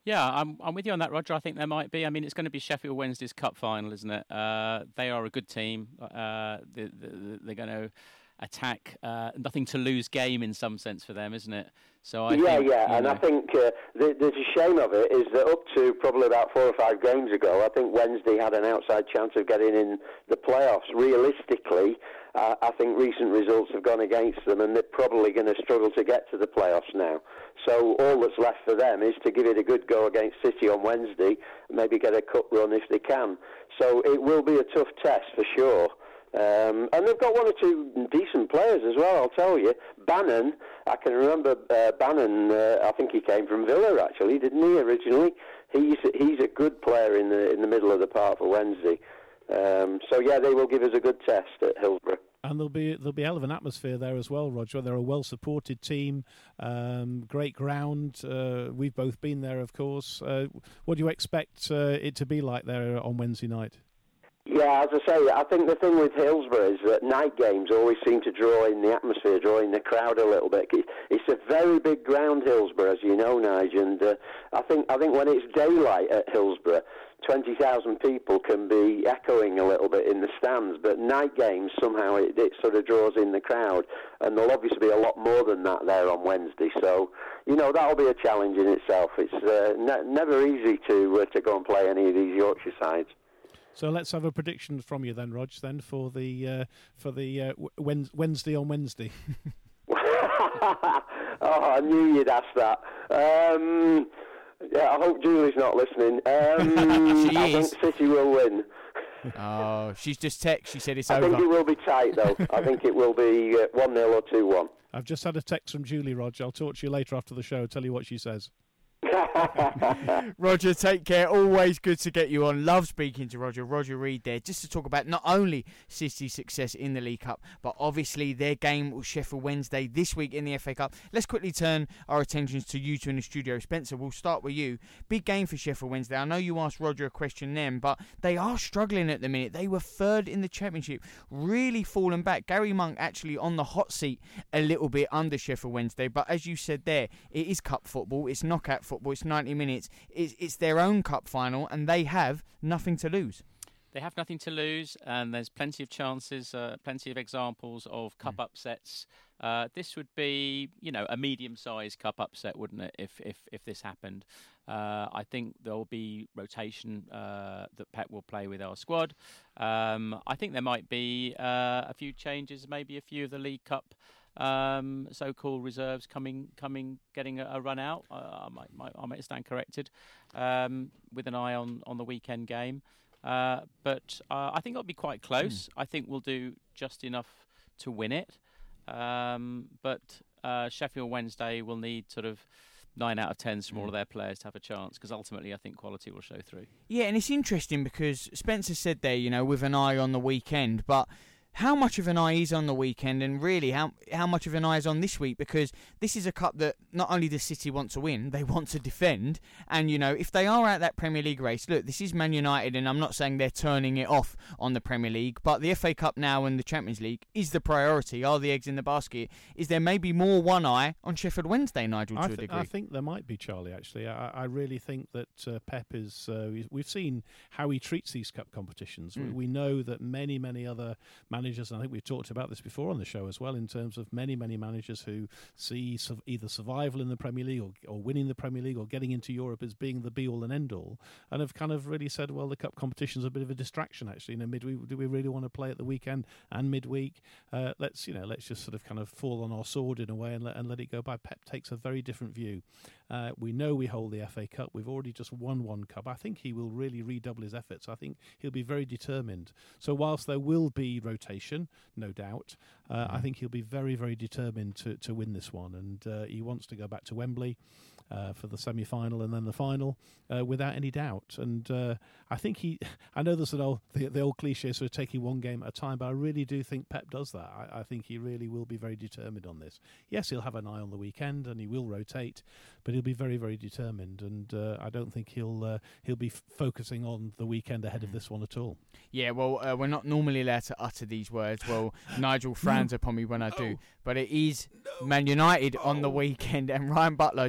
S5: Yeah, I'm I'm with you on that, Roger. I think there might be. I mean, it's going to be Sheffield Wednesday's cup final, isn't it? Uh, they are a good team. Uh, they, they, they're going to attack uh, nothing to lose game in some sense for them, isn't it? So I
S6: yeah,
S5: think,
S6: yeah, and
S5: know,
S6: I think uh, the, the shame of it is that up to probably about four or five games ago, I think Wednesday had an outside chance of getting in the playoffs. Realistically, uh, I think recent results have gone against them, and they're probably going to struggle to get to the playoffs now. So all that's left for them is to give it a good go against City on Wednesday, maybe get a cup run if they can. So it will be a tough test for sure. Um, and they've got one or two decent players as well, I'll tell you. Bannon, I can remember uh, Bannon, uh, I think he came from Villa actually, didn't he, originally? He's he's a good player in the in the middle of the park for Wednesday. Um, so yeah, they will give us a good test at Hillsborough.
S4: And there'll be there'll be a hell of an atmosphere there as well, Roger. They're a well-supported team, um, great ground. Uh, we've both been there, of course. Uh, what do you expect uh, it to be like there on Wednesday night?
S6: Yeah, as I say, I think the thing with Hillsborough is that night games always seem to draw in the atmosphere, draw in the crowd a little bit. It's a very big ground, Hillsborough, as you know, Nigel. And uh, I think I think when it's daylight at Hillsborough, twenty thousand people can be echoing a little bit in the stands. But night games, somehow, it, it sort of draws in the crowd. And there'll obviously be a lot more than that there on Wednesday. So, you know, that'll be a challenge in itself. It's uh, ne- never easy to, uh, to go and play any of these Yorkshire sides.
S4: So let's have a prediction from you then, Rog, then for the uh, for the uh, Wednesday on Wednesday.
S6: Oh, I knew you'd ask that. Um, yeah, I hope Julie's not listening. Um,
S3: she
S6: I
S3: is.
S6: think City will win.
S3: Oh, she's just text. She said it's
S6: I
S3: over.
S6: think it will be tight, though. I think it will be uh, one nil or two one.
S4: I've just had a text from Julie, Rog. I'll talk to you later after the show, tell you what she says.
S3: Roger, take care. Always good to get you on. Love speaking to Roger. Roger Reid there, just to talk about not only City's success in the League Cup, but obviously their game with Sheffield Wednesday this week in the F A Cup. Let's quickly turn our attentions to you two in the studio. Spencer, we'll start with you. Big game for Sheffield Wednesday. I know you asked Roger a question then, but they are struggling at the minute. They were third in the Championship, really fallen back. Gary Monk actually on the hot seat a little bit under Sheffield Wednesday, but as you said there, it is cup football, it's knockout football, it's ninety minutes, it's, it's their own cup final, and they have nothing to lose.
S5: They have nothing to lose, and there's plenty of chances, uh, plenty of examples of cup mm. upsets. Uh, this would be, you know, a medium-sized cup upset, wouldn't it, if if, if this happened? Uh, I think there will be rotation uh, that Pep will play with our squad. Um, I think there might be uh, a few changes, maybe a few of the League Cup Um, so-called reserves coming, coming, getting a, a run out. Uh, I might, might, I might stand corrected, um, with an eye on, on the weekend game. Uh, but uh, I think it'll be quite close. Mm. I think we'll do just enough to win it. Um, but uh, Sheffield Wednesday will need sort of nine out of tens from all of their players to have a chance, because ultimately I think quality will show through.
S3: Yeah, and it's interesting because Spencer said there, you know, with an eye on the weekend, but how much of an eye is on the weekend, and really how how much of an eye is on this week? Because this is a cup that not only does City want to win, they want to defend. And, you know, if they are out that Premier League race, look, this is Man United, and I'm not saying they're turning it off on the Premier League, but the F A Cup now and the Champions League is the priority, are the eggs in the basket. Is there maybe more one eye on Sheffield Wednesday, Nigel, to
S4: I
S3: a
S4: th-
S3: degree?
S4: I think there might be, Charlie, actually. I, I really think that uh, Pep is... Uh, we've seen how he treats these cup competitions. Mm. We, we know that many, many other managers, and I think we've talked about this before on the show as well, in terms of many, many managers who see su- either survival in the Premier League or, or winning the Premier League or getting into Europe as being the be-all and end-all, and have kind of really said, well, the cup competition's a bit of a distraction, actually. You know, midweek, do we really want to play at the weekend and midweek? Uh, let's, you know, let's just sort of kind of fall on our sword in a way and let, and let it go by. Pep takes a very different view. Uh, we know we hold the F A Cup. We've already just won one cup. I think he will really redouble his efforts. I think he'll be very determined. So whilst there will be rotation, no doubt, uh, mm-hmm. I think he'll be very, very determined to, to win this one. And uh, he wants to go back to Wembley uh, for the semi-final and then the final uh, without any doubt. And uh, I think he... I know there's an old, the, the old cliche, sort of taking one game at a time, but I really do think Pep does that. I, I think he really will be very determined on this. Yes, he'll have an eye on the weekend and he will rotate, but he'll be very, very determined, and uh, I don't think he'll uh, he'll be f- focusing on the weekend ahead of this one at all.
S3: Yeah, well, uh, we're not normally allowed to utter these words. Well, Nigel frowns upon me when I do, but it is Man United on the weekend, and Ryan Butler journeyed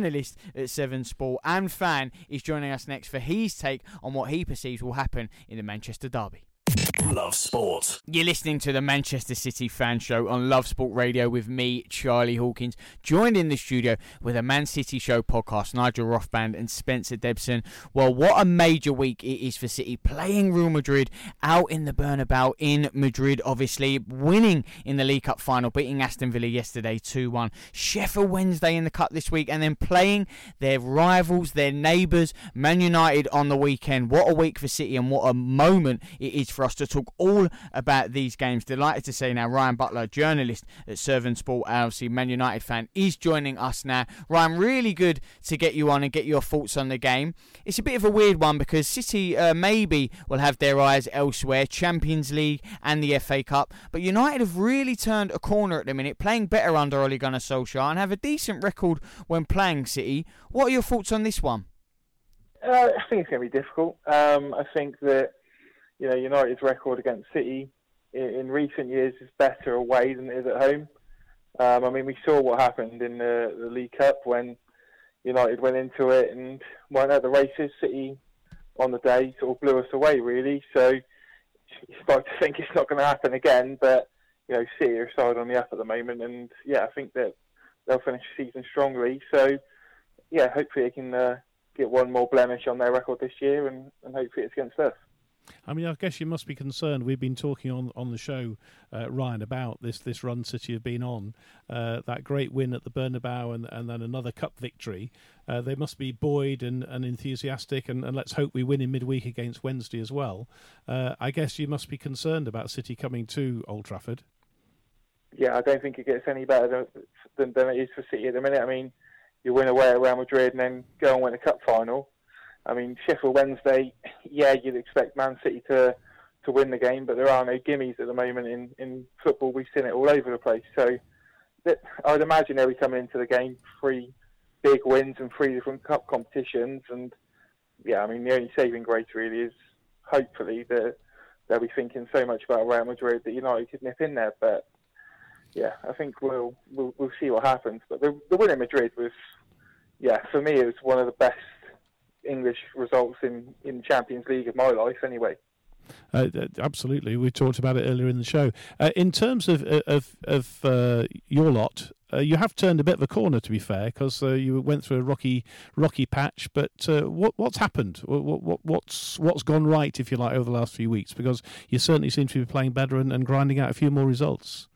S3: journalist at Seven Sport and fan, is joining us next for his take on what he perceives will happen in the Manchester derby.
S1: Love Sport.
S3: You're listening to the Manchester City Fan Show on Love Sport Radio with me, Charlie Hawkins, joined in the studio with a Man City Show podcast, Nigel Rothband and Spencer Debson. Well, what a major week it is for City, playing Real Madrid out in the Bernabeu in Madrid, obviously, winning in the League Cup final, beating Aston Villa yesterday two one. Sheffield Wednesday in the Cup this week, and then playing their rivals, their neighbours, Man United on the weekend. What a week for City, and what a moment it is for us to talk all about these games. Delighted to say now Ryan Butler, journalist at Seven Sport, L C, Man United fan, is joining us now. Ryan, really good to get you on and get your thoughts on the game. It's a bit of a weird one because City uh, maybe will have their eyes elsewhere, Champions League and the F A Cup, but United have really turned a corner at the minute, playing better under Ole Gunnar Solskjaer and have a decent record when playing City. What are your thoughts on this one?
S7: Uh, I think it's going to be difficult. Um, I think that You know, United's record against City in, in recent years is better away than it is at home. Um, I mean, we saw what happened in the, the League Cup when United went into it and weren't at the races. City, on the day, sort of blew us away, really. So you start to think it's not going to happen again. But, you know, City are side on the up at the moment. And, yeah, I think that they'll finish the season strongly. So, yeah, hopefully they can uh, get one more blemish on their record this year and, and hopefully it's against us.
S4: I mean, I guess you must be concerned. We've been talking on, on the show, uh, Ryan, about this this run City have been on, uh, that great win at the Bernabeu and, and then another cup victory. Uh, they must be buoyed and, and enthusiastic, and, and let's hope we win in midweek against Wednesday as well. Uh, I guess you must be concerned about City coming to Old Trafford.
S7: Yeah, I don't think it gets any better than, than it is for City at the minute. I mean, you win away at Real Madrid and then go and win a cup final. I mean, Sheffield Wednesday, yeah, you'd expect Man City to, to win the game, but there are no gimmies at the moment in, in football. We've seen it all over the place. So that, I'd imagine they'll be coming into the game three big wins and three different cup competitions. And, yeah, I mean, the only saving grace really is hopefully that they'll be thinking so much about Real Madrid that United could nip in there. But, yeah, I think we'll we'll, we'll see what happens. But the, the win in Madrid was, yeah, for me, it was one of the best English results in, in Champions League of my life anyway.
S4: Uh, absolutely, we talked about it earlier in the show. Uh, in terms of of, of uh, your lot, uh, you have turned a bit of a corner, to be fair, because uh, you went through a rocky rocky patch. But uh, what what's happened? What, what what's what's gone right, if you like, over the last few weeks? Because you certainly seem to be playing better and, and grinding out a few more results.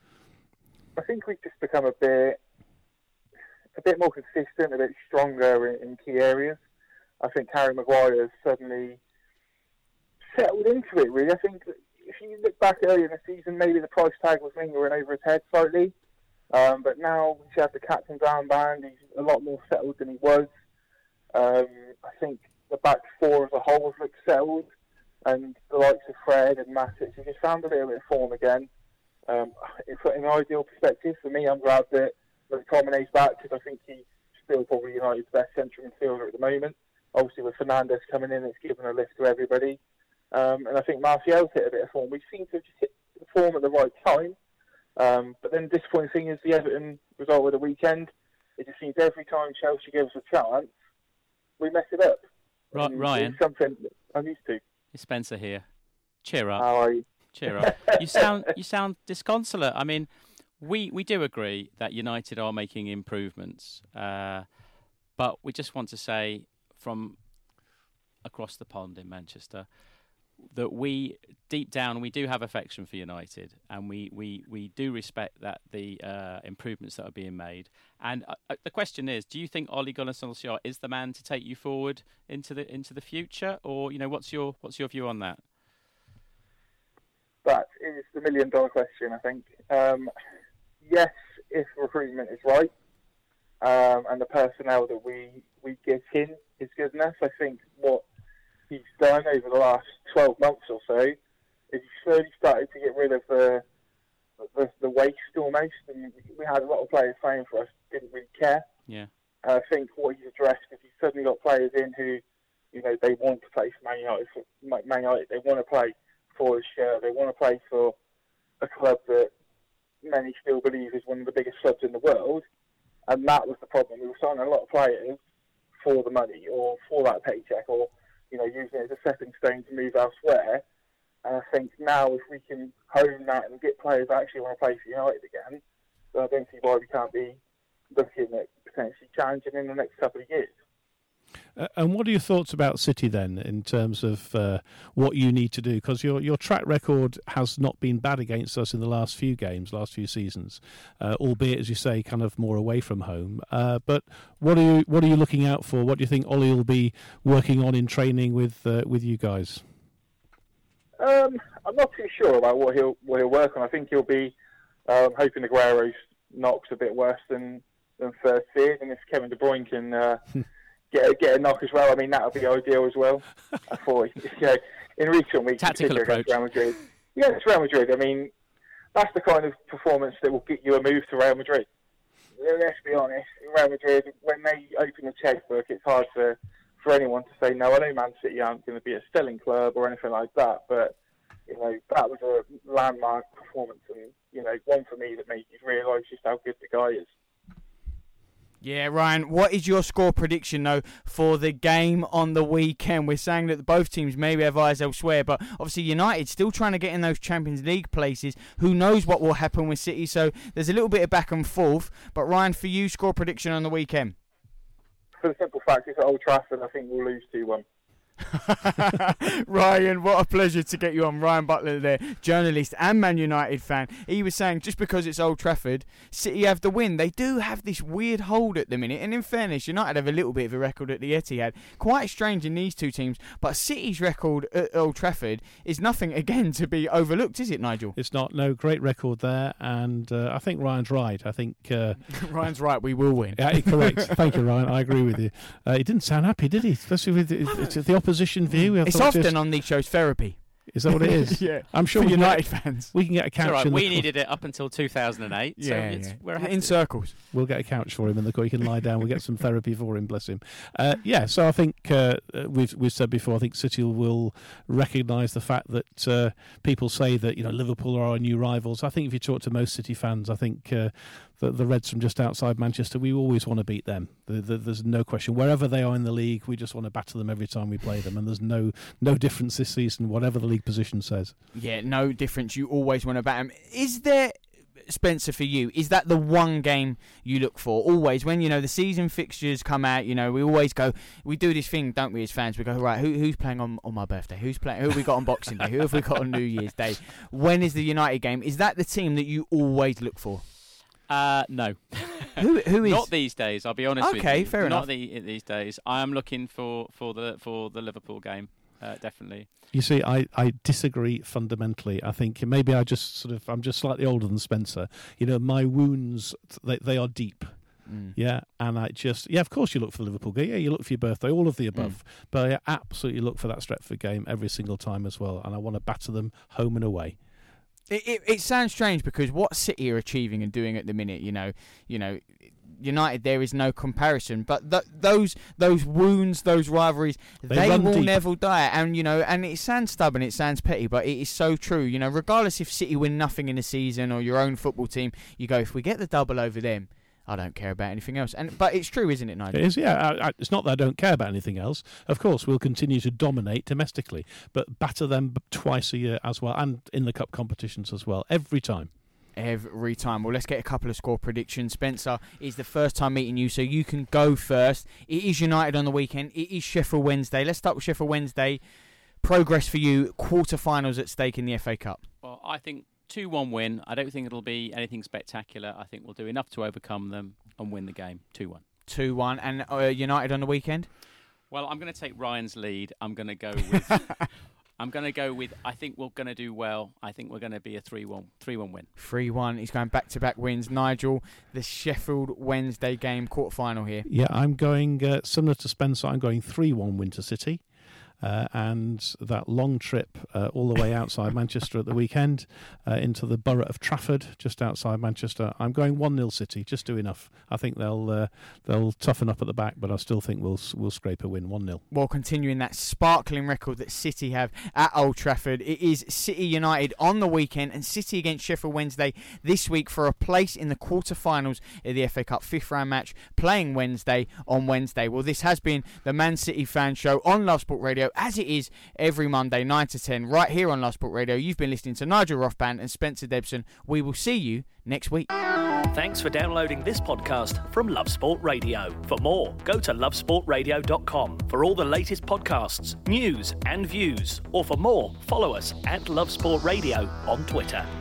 S7: I think we've just become a bit a bit more consistent, a bit stronger in, in key areas. I think Harry Maguire has suddenly settled into it, really. I think if you look back earlier in the season, maybe the price tag was lingering over his head slightly. Um, but now he's had the captain's armband. He's a lot more settled than he was. Um, I think the back four as a whole has looked settled. And the likes of Fred and Matic have just found a little bit of form again. Um, it's in an ideal perspective. For me, I'm glad that McTominay's back because I think he's still probably United's best central midfielder at the moment. Obviously, with Fernandes coming in, it's given a lift to everybody. Um, and I think Martial's hit a bit of form. We seem to have just hit the form at the right time. Um, but then the disappointing thing is the Everton result of the weekend. It just seems every time Chelsea gives us a chance, we mess it up.
S5: Right, Ryan.
S7: It's something I'm used to.
S5: It's Spencer here. Cheer up.
S7: How are you?
S5: Cheer up. You sound you sound disconsolate. I mean, we, we do agree that United are making improvements. Uh, but we just want to say, from across the pond in Manchester, that we, deep down, we do have affection for United, and we, we, we do respect that the uh, improvements that are being made. And uh, the question is, do you think Ole Gunnar Solskjaer is the man to take you forward into the into the future, or you know, what's your what's your view on that?
S7: That is the million dollar question, I think. Um, yes, if recruitment is right, um, and the personnel that we we get in is good enough. I think what he's done over the last twelve months or so is he's slowly started to get rid of the the, the waste almost. And we had a lot of players playing for us, didn't really care.
S5: Yeah.
S7: And I think what he's addressed is he's suddenly got players in who, you know, they want to play for Man United. For Man United, they want to play for the shirt. They want to play for a club that many still believe is one of the biggest clubs in the world. And that was the problem. We were signing a lot of players for the money or for that paycheck, or, you know, using it as a stepping stone to move elsewhere. And I think now if we can hone that and get players that actually want to play for United again, then I don't see why we can't be looking at potentially challenging in the next couple of years.
S4: Uh, and what are your thoughts about City then, in terms of uh, what you need to do? Because your your track record has not been bad against us in the last few games, last few seasons, uh, albeit, as you say, kind of more away from home. Uh, but what are you what are you looking out for? What do you think Ollie will be working on in training with uh, with you guys?
S7: Um, I'm not too sure about what he'll what he'll work on. I think he'll be um, hoping Aguero's knocks a bit worse than than first feared, and if Kevin De Bruyne can. Uh, Get a, get a knock as well. I mean, that would be ideal as well. I thought, you know, in recent weeks,
S5: tactical approach.
S7: Real Madrid. Yeah, it's Real Madrid. I mean, that's the kind of performance that will get you a move to Real Madrid. Let's be honest, Real Madrid, when they open the checkbook, it's hard for, for anyone to say, no, I know Man City aren't going to be a stelling club or anything like that, but, you know, that was a landmark performance and, you know, one for me that made you realise just how good the guy is.
S3: Yeah, Ryan, what is your score prediction, though, for the game on the weekend? We're saying that both teams maybe have eyes elsewhere, but obviously United still trying to get in those Champions League places. Who knows what will happen with City, so there's a little bit of back and forth. But, Ryan, for you, score prediction on the weekend?
S7: For the simple fact, it's at Old Trafford, I think we'll lose two one.
S3: Ryan, what a pleasure to get you on. Ryan Butler there, journalist and Man United fan. He was saying just because it's Old Trafford, City have the win. They do have this weird hold at the minute, and in fairness, United have a little bit of a record at the Etihad. Quite strange in these two teams, but City's record at Old Trafford is nothing again to be overlooked, is it, Nigel?
S4: It's not. No, great record there, and uh, I think Ryan's right. I think uh,
S3: Ryan's right. We will win.
S4: Yeah, correct. Thank you, Ryan. I agree with you. Uh, he didn't sound happy, did he? Especially with the, it's the opposite. Position view.
S3: It's often just... on these shows therapy.
S4: Is that what it is?
S3: Yeah.
S4: I'm sure
S3: for
S4: we
S3: United
S4: get,
S3: fans.
S4: We can get a couch.
S5: Right,
S4: in
S5: we
S4: the
S5: needed it up until two thousand eight.
S3: Yeah,
S5: so
S3: yeah.
S5: it's, we're
S3: in circles.
S4: We'll get a couch for him in the court. He can lie down. We'll get some therapy for him. Bless him. Uh, yeah. So I think uh, we've we've said before. I think City will recognise the fact that uh, people say that you know Liverpool are our new rivals. I think if you talk to most City fans, I think uh, the, the Reds from just outside Manchester, we always want to beat them. The, the, there's no question. Wherever they are in the league, we just want to batter them every time we play them. And there's no no difference this season, whatever the league position says.
S3: Yeah, no difference. You always want to bat them. Is there, Spencer, for you, is that the one game you look for? Always, when, you know, the season fixtures come out, you know, we always go, we do this thing, don't we, as fans? We go, right, who, who's playing on, on my birthday? Who's playing? Who have we got on Boxing Day? Who have we got on New Year's Day? When is the United game? Is that the team that you always look for?
S5: Uh, no.
S3: who who is?
S5: Not these days, I'll be honest
S3: okay,
S5: with you.
S3: Okay, fair
S5: Not
S3: enough.
S5: The, these days. I am looking for, for the for the Liverpool game. Uh, definitely.
S4: You see, I, I disagree fundamentally. I think maybe I just sort of I'm just slightly older than Spencer. You know, my wounds they they are deep. Mm. Yeah, and I just yeah, of course you look for the Liverpool game. Yeah, you look for your birthday, all of the above. Mm. But I absolutely look for that Stretford game every single time as well, and I want to batter them home and away.
S3: It, it it sounds strange because what City are achieving and doing at the minute, you know, you know. United, there is no comparison, but th- those those wounds, those rivalries, they, they will deep. never die. And you know, and it sounds stubborn, it sounds petty, but it is so true. You know, regardless if City win nothing in a season or your own football team, you go, if we get the double over them, I don't care about anything else. And but it's true, isn't it, Nigel?
S4: It is, yeah. I, I, it's not that I don't care about anything else. Of course, we'll continue to dominate domestically, but batter them twice a year as well, and in the cup competitions as well, every time.
S3: Every time. Well, let's get a couple of score predictions. Spencer, it's the first time meeting you, so you can go first. It is United on the weekend. It is Sheffield Wednesday. Let's start with Sheffield Wednesday. Progress for you. Quarter-finals at stake in the F A Cup.
S5: Well, I think two one win. I don't think it'll be anything spectacular. I think we'll do enough to overcome them and win the game. two one.
S3: two one. And uh, United on the weekend?
S5: Well, I'm going to take Ryan's lead. I'm going to go with... I'm going to go with, I think we're going to do well. I think we're going to be a three one win.
S3: three one. He's going back-to-back wins. Nigel, the Sheffield Wednesday game, quarter-final here.
S4: Yeah, I'm going, uh, similar to Spencer, I'm going three one win to City. uh, and that long trip uh, all the way outside Manchester at the weekend uh, into the borough of Trafford, just outside Manchester. I'm going one nil City, just do enough. I think they'll uh, they'll toughen up at the back, but I still think we'll we'll scrape a win, one nil.
S3: Well, continuing that sparkling record that City have at Old Trafford, it is City United on the weekend and City against Sheffield Wednesday this week for a place in the quarter-finals of the F A Cup fifth round match, playing Wednesday on Wednesday. Well, this has been the Man City Fan Show on Love Sport Radio, as it is every Monday, nine to ten, right here on Love Sport Radio. You've been listening to Nigel Rothband and Spencer Debson. We will see you next week.
S1: Thanks for downloading this podcast from Love Sport Radio. For more, go to love sport radio dot com for all the latest podcasts, news and views. Or for more, follow us at Love Sport Radio on Twitter.